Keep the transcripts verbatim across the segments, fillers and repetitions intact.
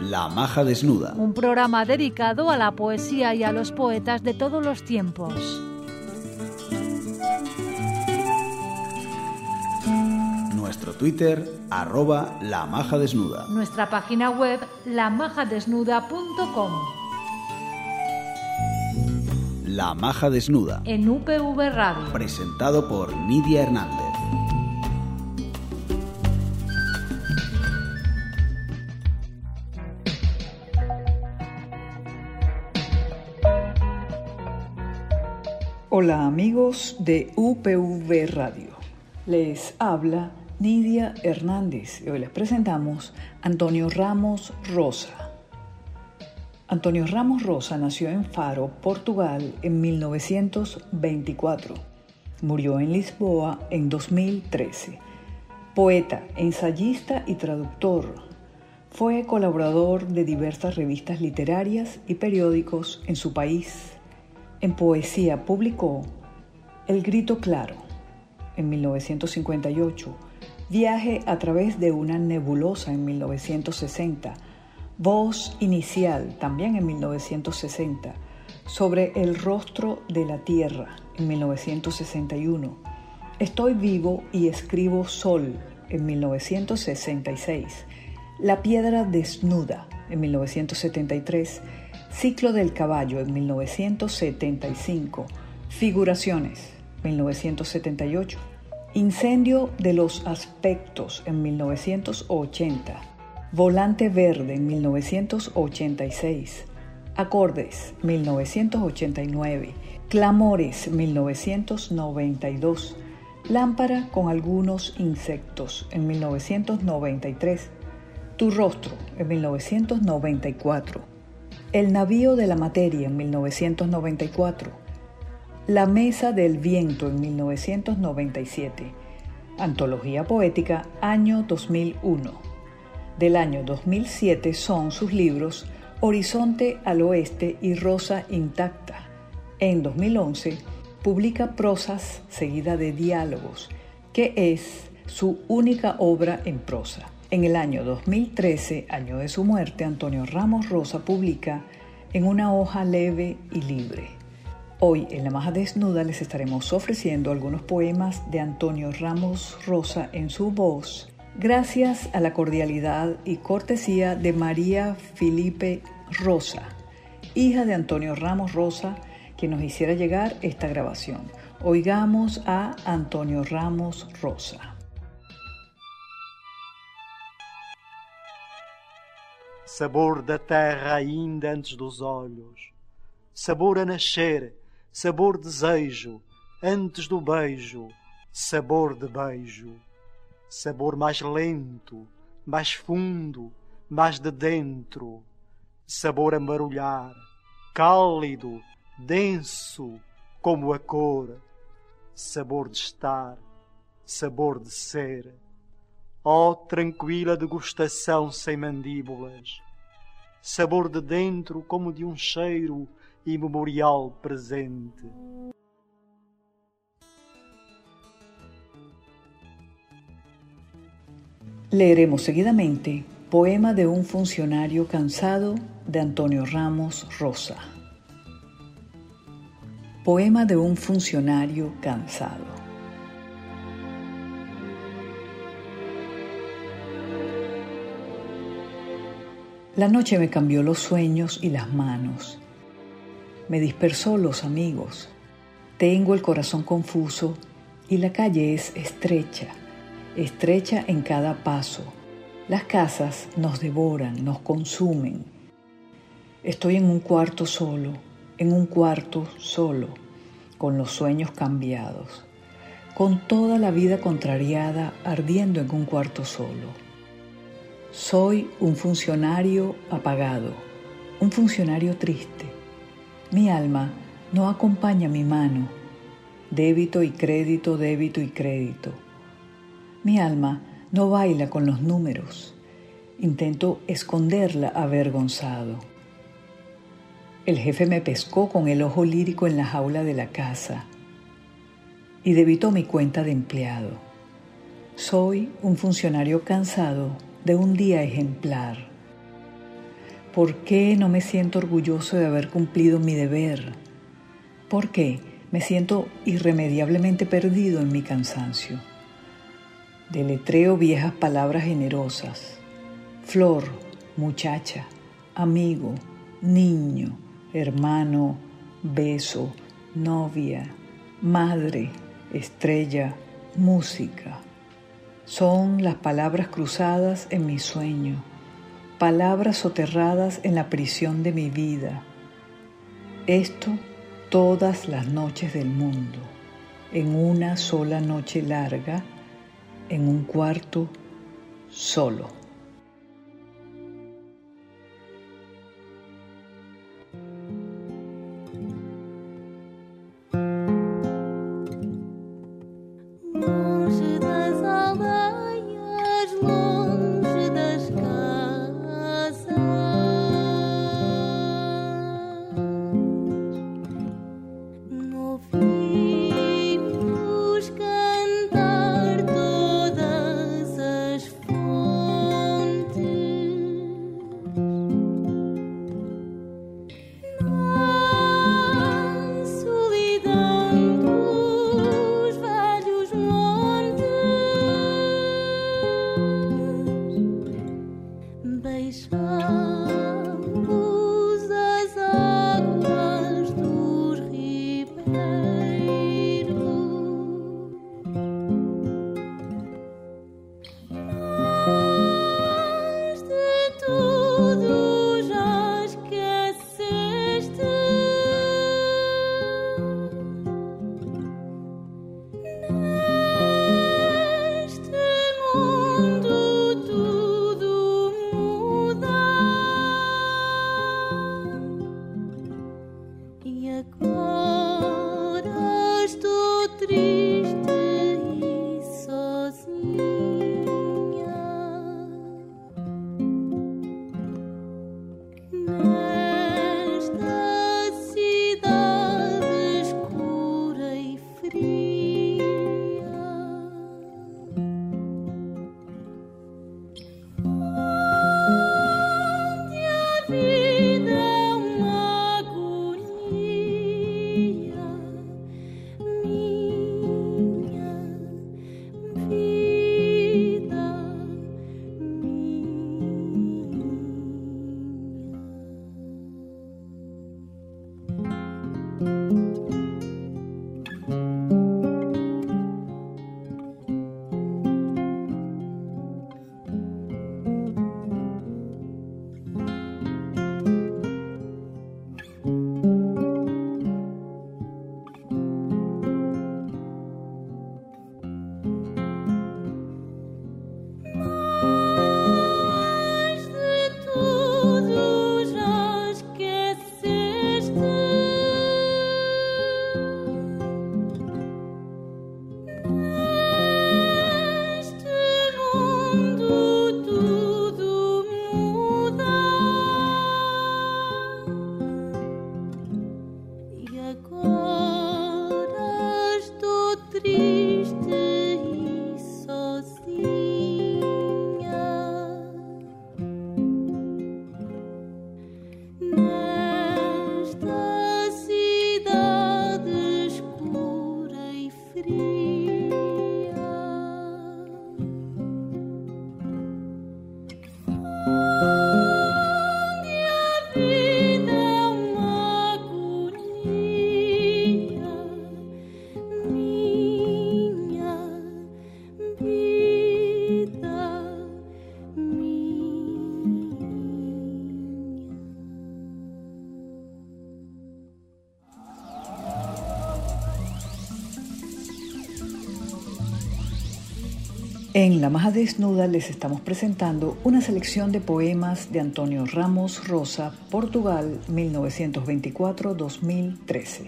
La Maja Desnuda. Un programa dedicado a la poesía y a los poetas de todos los tiempos. Nuestro Twitter, arroba La Maja Desnuda. Nuestra página web, la maja desnuda punto com. La Maja Desnuda. En U P V Radio. Presentado por Nidia Hernández. Hola amigos de U P V Radio. Les habla Nidia Hernández y hoy les presentamos Antonio Ramos Rosa. Antonio Ramos Rosa nació en Faro, Portugal, en mil novecientos veinticuatro. Murió en Lisboa en dos mil trece. Poeta, ensayista y traductor. Fue colaborador de diversas revistas literarias y periódicos en su país. En poesía publicó El Grito Claro en mil novecientos cincuenta y ocho, Viaje a través de una nebulosa en mil novecientos sesenta, Voz Inicial también en mil novecientos sesenta, Sobre el rostro de la tierra en mil novecientos sesenta y uno, Estoy vivo y escribo sol en mil novecientos sesenta y seis, La piedra desnuda en mil novecientos setenta y tres, Ciclo del caballo en mil novecientos setenta y cinco, Figuraciones mil novecientos setenta y ocho, Incendio de los aspectos en mil novecientos ochenta, Volante verde en mil novecientos ochenta y seis, Acordes mil novecientos ochenta y nueve, Clamores mil novecientos noventa y dos, Lámpara con algunos insectos en mil novecientos noventa y tres, Tu rostro en mil novecientos noventa y cuatro, El navío de la materia en mil novecientos noventa y cuatro, La mesa del viento en mil novecientos noventa y siete, Antología poética, año dos mil uno. Del año dos mil siete son sus libros Horizonte al oeste y Rosa intacta. En dos mil once publica Prosas seguida de diálogos, que es su única obra en prosa. En el año dos mil trece, año de su muerte, Antonio Ramos Rosa publica En una hoja leve y libre. Hoy en La Maja Desnuda les estaremos ofreciendo algunos poemas de Antonio Ramos Rosa en su voz, gracias a la cordialidad y cortesía de María Filipe Rosa, hija de Antonio Ramos Rosa, quien nos hiciera llegar esta grabación. Oigamos a Antonio Ramos Rosa. Sabor da terra ainda antes dos olhos, sabor a nascer, sabor desejo, antes do beijo, sabor de beijo, sabor mais lento, mais fundo, mais de dentro, sabor a marulhar, cálido, denso, como a cor, sabor de estar, sabor de ser. Ó tranquila degustação sem mandíbulas, sabor de dentro como de um cheiro imemorial presente. Leeremos seguidamente Poema de un funcionario cansado de Antonio Ramos Rosa. Poema de un funcionario cansado. La noche me cambió los sueños y las manos. Me dispersó los amigos. Tengo el corazón confuso y la calle es estrecha, estrecha en cada paso. Las casas nos devoran, nos consumen. Estoy en un cuarto solo, en un cuarto solo, con los sueños cambiados, con toda la vida contrariada ardiendo en un cuarto solo. Soy un funcionario apagado, un funcionario triste. Mi alma no acompaña mi mano, débito y crédito, débito y crédito. Mi alma no baila con los números, intento esconderla avergonzado. El jefe me pescó con el ojo lírico en la jaula de la casa y debitó mi cuenta de empleado. Soy un funcionario cansado de un día ejemplar. ¿Por qué no me siento orgulloso de haber cumplido mi deber? ¿Por qué me siento irremediablemente perdido en mi cansancio? Deletreo viejas palabras generosas: flor, muchacha, amigo, niño, hermano, beso, novia, madre, estrella, música. Son las palabras cruzadas en mi sueño, palabras soterradas en la prisión de mi vida. Esto todas las noches del mundo, en una sola noche larga, en un cuarto solo. En La Maja Desnuda les estamos presentando una selección de poemas de Antonio Ramos Rosa, Portugal, mil novecientos veinticuatro a dos mil trece.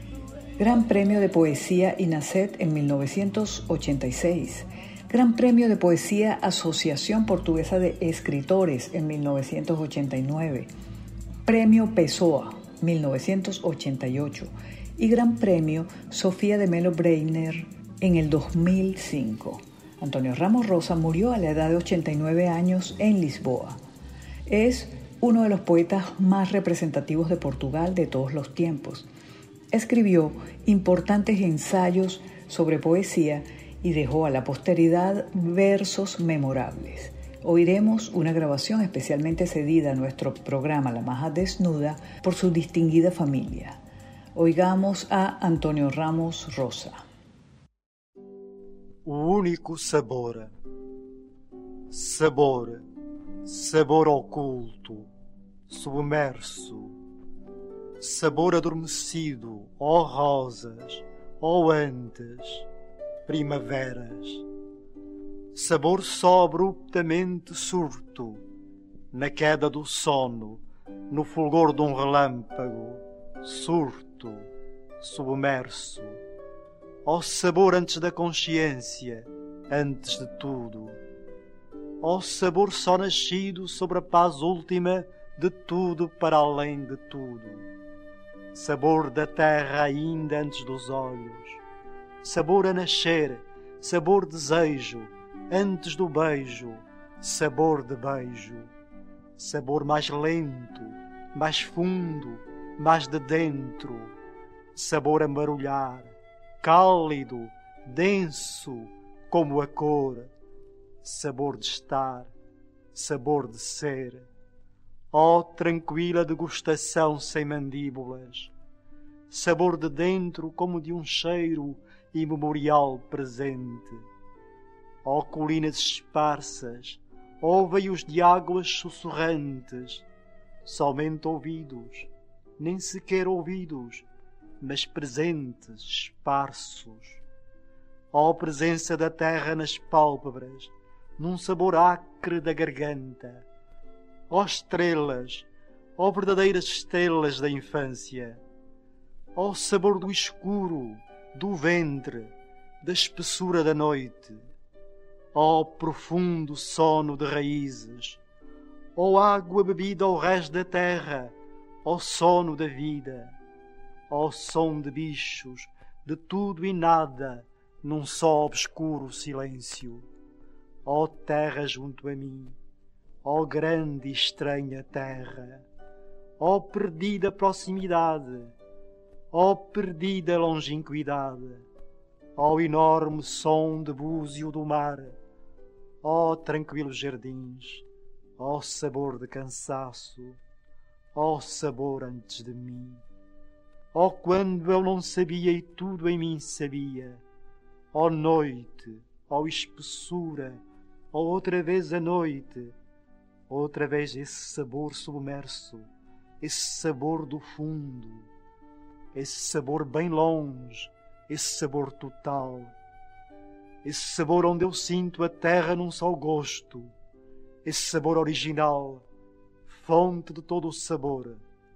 Gran Premio de Poesía INACET en mil novecientos ochenta y seis. Gran Premio de Poesía Asociación Portuguesa de Escritores en mil novecientos ochenta y nueve. Premio Pessoa, mil novecientos ochenta y ocho. Y Gran Premio Sofía de Mello Breyner en el dos mil cinco. Antonio Ramos Rosa murió a la edad de ochenta y nueve años en Lisboa. Es uno de los poetas más representativos de Portugal de todos los tiempos. Escribió importantes ensayos sobre poesía y dejó a la posteridad versos memorables. Oiremos una grabación especialmente cedida a nuestro programa La Maja Desnuda por su distinguida familia. Oigamos a Antônio Ramos Rosa. O único sabor, sabor, sabor oculto, submerso, sabor adormecido, ó rosas, ó antes, primaveras, sabor só abruptamente surto, na queda do sono, no fulgor de um relâmpago, surto, submerso, ó sabor antes da consciência, antes de tudo, ó sabor só nascido sobre a paz última de tudo para além de tudo, sabor da terra ainda antes dos olhos, sabor a nascer, sabor desejo, antes do beijo, sabor de beijo, sabor mais lento, mais fundo, mais de dentro, sabor a marulhar, cálido, denso, como a cor, sabor de estar, sabor de ser, ó tranquila degustação sem mandíbulas, sabor de dentro como de um cheiro imemorial presente, ó colinas esparsas, ó veios de águas sussurrantes, somente ouvidos, nem sequer ouvidos, mas presentes, esparsos, ó presença da terra nas pálpebras, num sabor acre da garganta, ó estrelas, ó verdadeiras estrelas da infância, ó sabor do escuro, do ventre, da espessura da noite, ó profundo sono de raízes, ó água bebida ao resto da terra, ó sono da vida, ó som de bichos, de tudo e nada, num só obscuro silêncio, ó terra junto a mim, ó grande e estranha terra, ó perdida proximidade, ó perdida longínquidade, ó enorme som de búzio do mar, ó tranquilos jardins, ó sabor de cansaço, ó sabor antes de mim, ó quando eu não sabia e tudo em mim sabia, ó noite, ó espessura, ó outra vez a noite, outra vez esse sabor submerso, esse sabor do fundo, esse sabor bem longe, esse sabor total, esse sabor onde eu sinto a terra num só gosto, esse sabor original, fonte de todo o sabor,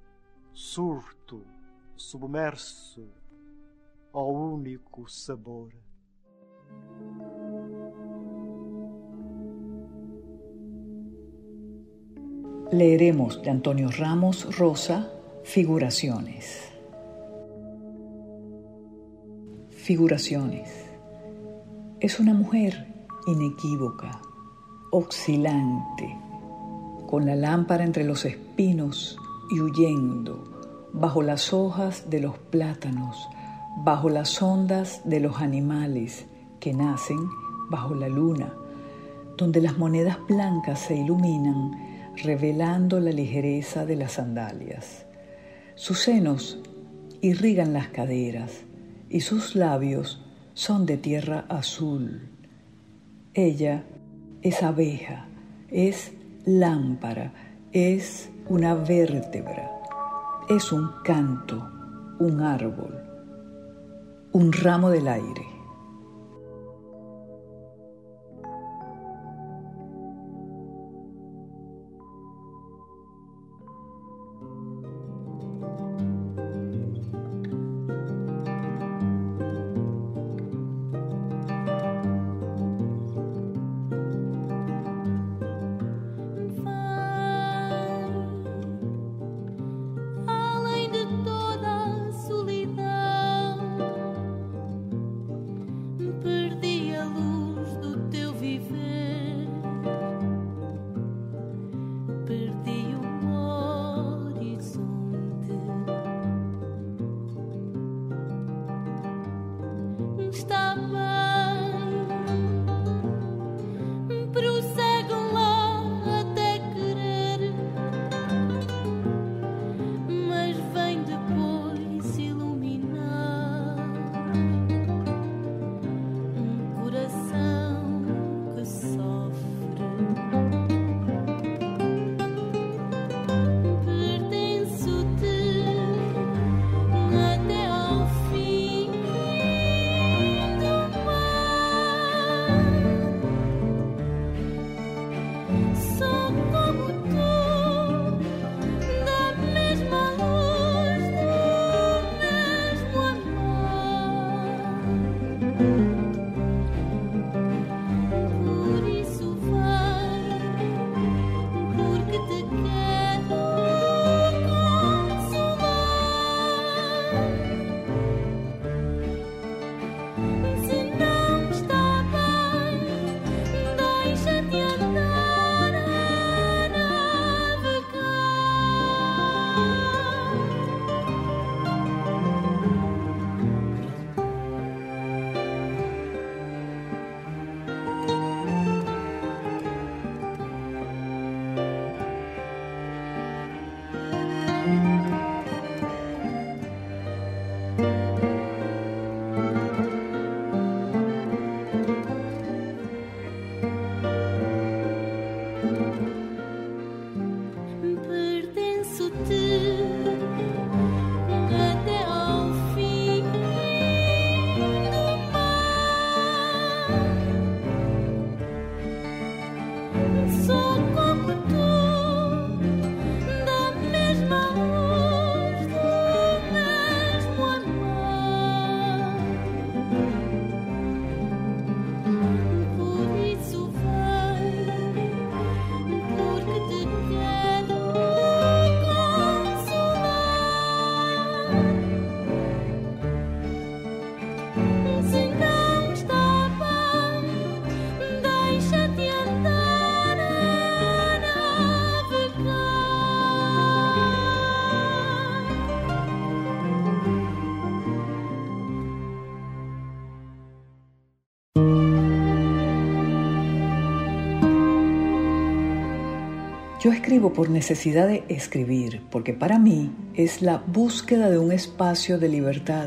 surto, submerso, ó único sabor. Leeremos de Antônio Ramos Rosa, Figuraciones. Figuraciones. Es una mujer inequívoca, oscilante, con la lámpara entre los espinos y huyendo, bajo las hojas de los plátanos, bajo las ondas de los animales que nacen bajo la luna, donde las monedas blancas se iluminan, revelando la ligereza de las sandalias. Sus senos irrigan las caderas y sus labios son de tierra azul. Ella es abeja, es lámpara, es una vértebra, es un canto, un árbol, un ramo del aire. Yo escribo por necesidad de escribir, porque para mí es la búsqueda de un espacio de libertad,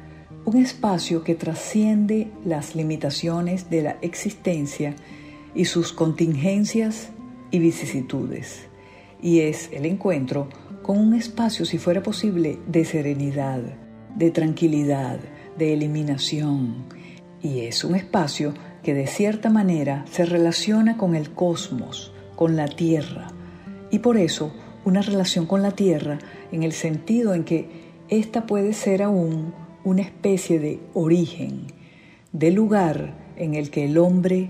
un espacio que trasciende las limitaciones de la existencia y sus contingencias y vicisitudes, y es el encuentro con un espacio, si fuera posible, de serenidad, de tranquilidad, de eliminación, y es un espacio que de cierta manera se relaciona con el cosmos, con la Tierra, y por eso una relación con la Tierra en el sentido en que ésta puede ser aún una especie de origen, de lugar en el que el hombre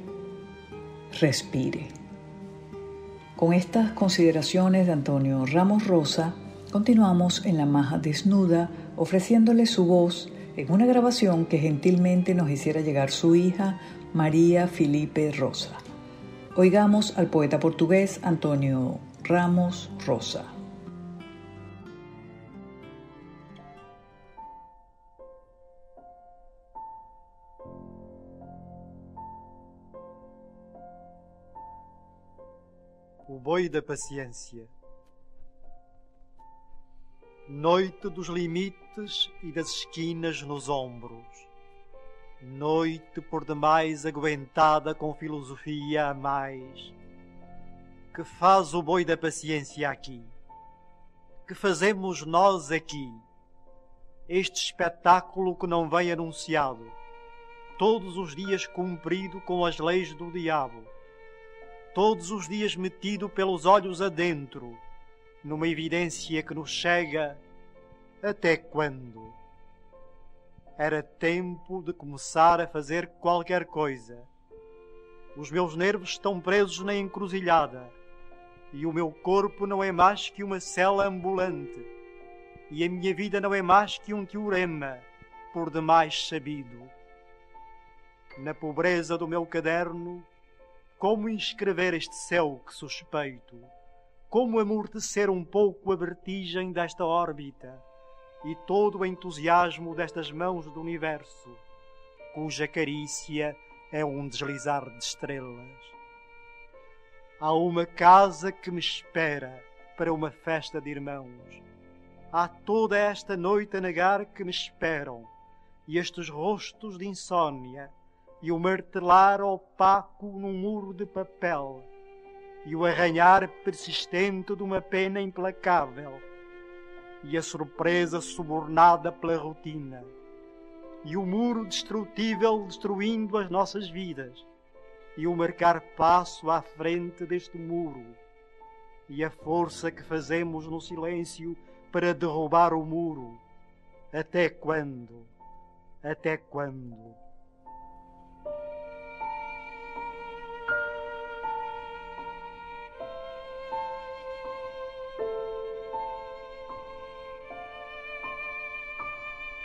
respire. Con estas consideraciones de Antonio Ramos Rosa, continuamos en La Maja Desnuda, ofreciéndole su voz en una grabación que gentilmente nos hiciera llegar su hija María Filipe Rosa. Oigamos al poeta portugués Antonio Ramos Rosa. O boi da paciência. Noite dos limites e das esquinas nos ombros. Noite por demais aguentada com filosofia a mais. Que faz o boi da paciência aqui? Que fazemos nós aqui? Este espetáculo que não vem anunciado, todos os dias cumprido com as leis do diabo, todos os dias metido pelos olhos adentro, numa evidência que nos chega até quando? Era tempo de começar a fazer qualquer coisa. Os meus nervos estão presos na encruzilhada e o meu corpo não é mais que uma cela ambulante e a minha vida não é mais que um teorema por demais sabido. Na pobreza do meu caderno, como inscrever este céu que suspeito? Como amortecer um pouco a vertigem desta órbita e todo o entusiasmo destas mãos do universo, cuja carícia é um deslizar de estrelas? Há uma casa que me espera para uma festa de irmãos. Há toda esta noite a negar que me esperam, e estes rostos de insônia, e o martelar opaco num muro de papel, e o arranhar persistente de uma pena implacável, e a surpresa subornada pela rotina, e o muro destrutível destruindo as nossas vidas, e o marcar passo à frente deste muro, e a força que fazemos no silêncio para derrubar o muro. Até quando? Até quando?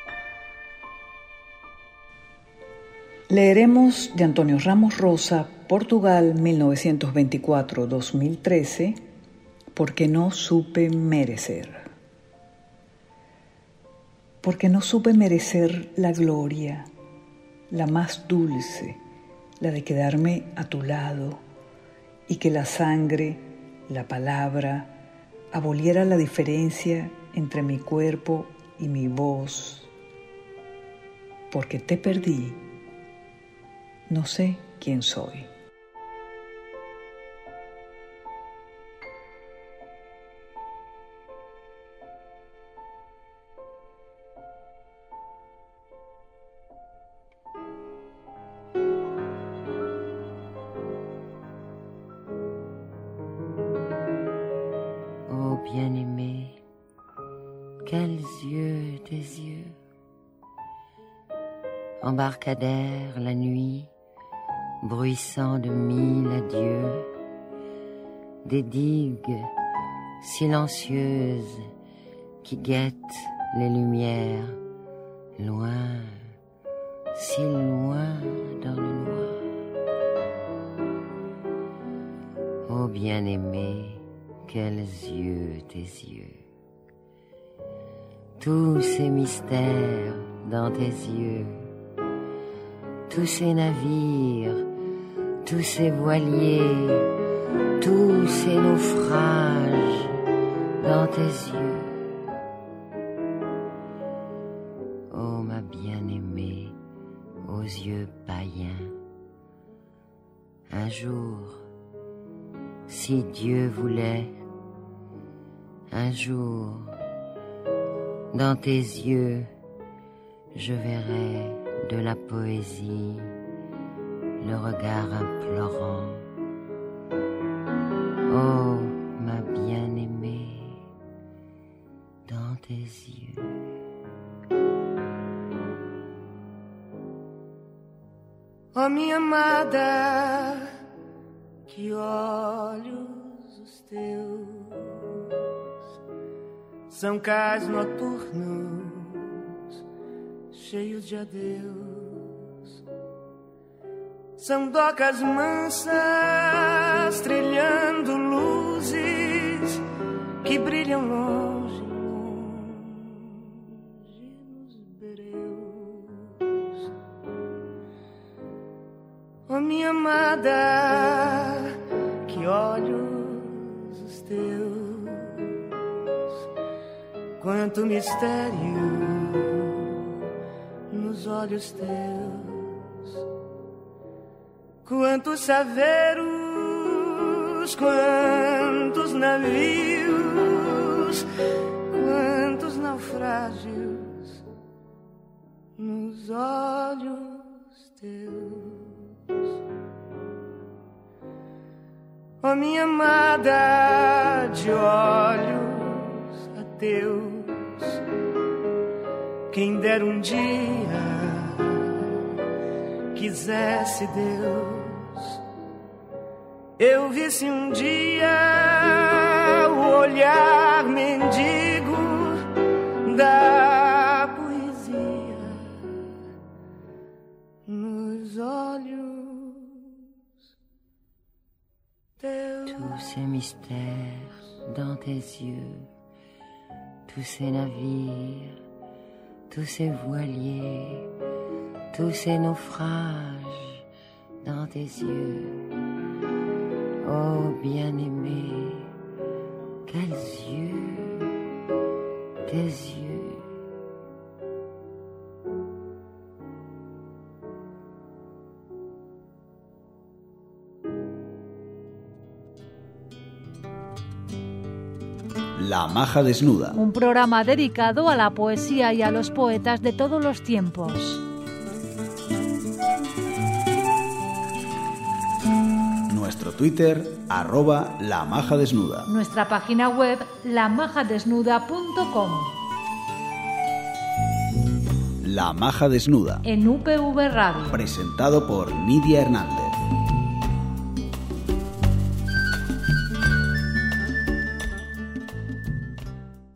Leeremos de Antonio Ramos Rosa Portugal, mil novecientos veinticuatro a dos mil trece, Porque no supe merecer. Porque no supe merecer la gloria, la más dulce, la de quedarme a tu lado y que la sangre, la palabra, aboliera la diferencia entre mi cuerpo y mi voz. Porque te perdí, no sé quién soy. Bien-aimé, quels yeux, tes yeux, embarcadère la nuit, bruissant de mille adieux, des digues silencieuses qui guettent les lumières, loin, si loin dans le noir. Ô bien-aimé, quels yeux, tes yeux, tous ces mystères dans tes yeux, tous ces navires, tous ces voiliers, tous ces naufrages dans tes yeux. Oh ma bien-aimée, aux yeux païens, un jour, si Dieu voulait, un jour, dans tes yeux, je verrai de la poésie, le regard implorant. Oh, ma bien-aimée, dans tes yeux. Oh, minha amada, que olhos os teus, são cais noturnos, cheios de adeus. São docas mansas, trilhando luzes que brilham longe, longe nos bereus. Oh, minha amada, que olhos os teus, quanto mistério nos olhos teus, quantos saveiros, quantos navios, quantos naufrágios nos olhos teus. Oh, minha amada, de olhos ateus, quem dera um dia quisesse Deus, eu visse um dia o olhar mendigo da poesia nos olhos teus. Tous ces mystères dans tes yeux, tous ces navires, tous ces voiliers, tous ces naufrages dans tes yeux. Oh bien-aimé, quels yeux, tes yeux. La Maja Desnuda. Un programa dedicado a la poesía y a los poetas de todos los tiempos. Nuestro Twitter, arroba La Maja Desnuda. Nuestra página web, la maja desnuda punto com. La Maja Desnuda. En U P V Radio. Presentado por Nidia Hernández.